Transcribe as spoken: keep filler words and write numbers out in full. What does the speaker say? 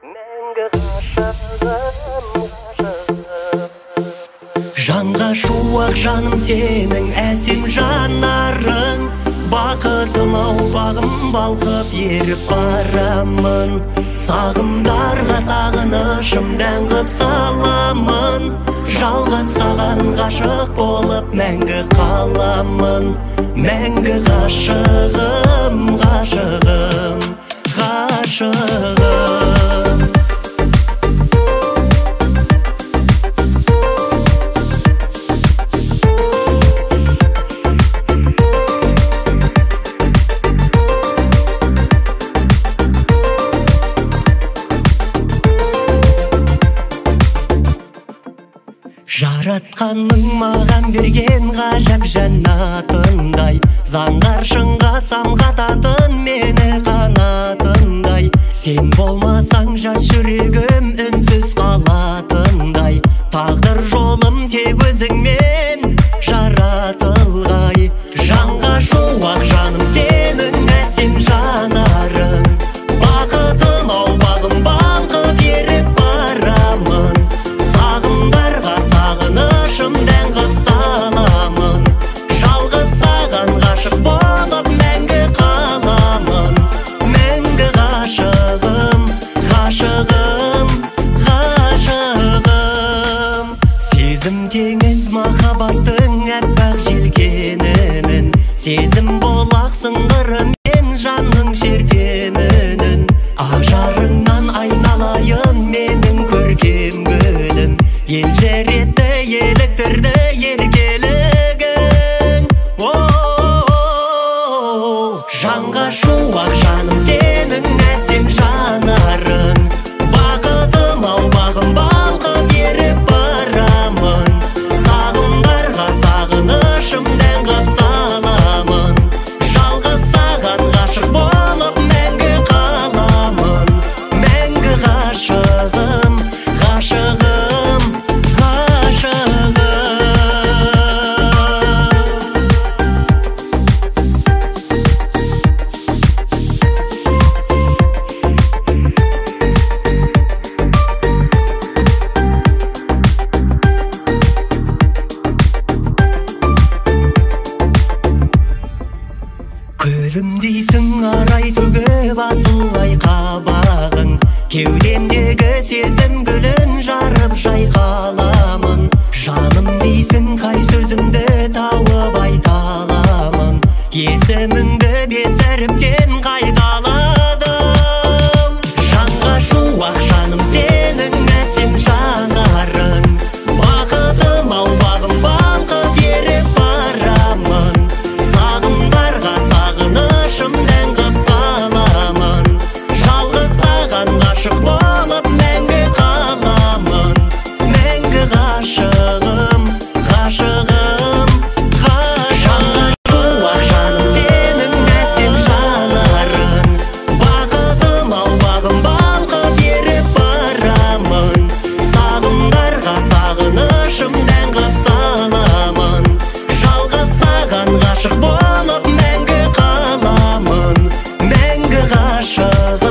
Жанға шуақ жаным сенің әсем жанарың, бақытым ау бағым балқып еріп барамын. Сағымдарға сағынышым дән қып саламын, жалғыз саған ғашық болып мәңгі қаламын. Мәңгі ғашығым, ғашығым, ғашығым. Жаратқанның маған берген ғажап жәннатындай, заңғар шыңға самғататын мені қанатындай. Сен болмасаң жас жүрегім үнсіз қалатындай, тағдыр жолым тек өзіңмен жаратылғай. Жанға шуақ жаным сенің әсем жанарың, бақытым ау бағым балқып еріп барамын. Сағымдарға сағынышым дән қып саламын, жалғыз саған ғашық болып мәңгі қаламын. Мәңгі ғашығым, ғашығым, ғашығым. Сезім теңіз махаббаттың әппақ желкенінің, сезім болақ сыңғырымен жанның шертемінің. Ажарыңнан айналайын менің көркем гүлім, ел жеретті еліктірді ергелігің. Жанға шуақ жаным сенің әсем жанарың, бақытым ау бағым балқып еріп барамын. Сағымдарға сағынышым дән қып саламын, жалғыз саған ғашық болып мәңгі қаламын. Мәңгі ғашығым, ғашығым, ғашығым. Күлімдейсің арай төгіп асылай қабағың, кеудемдегі сезім гүлін жарып жайқаламын. Жаным дейсің қай сөзімді тауып айта аламын, есіміңді бес әріптен қайталадым. Жанға шуақ жаным сенің әсем жанарың, бақытым ау бағым балқып еріп барамын. Сағымдарға сағынышым дән қып саламын, жалғыз саған ғашық болып мәңгі қаламын. Мәңгі ғашығым, ғашығым, ғашығым. Шуақ жаным сенің әсем жанарың, бақытым ау бағым балқып еріп барамын. Сағымдарға сағынышым дән қып саламын, жалғыз саған ғашық болып мәңгі қаламын. Мәңгі ғашығым.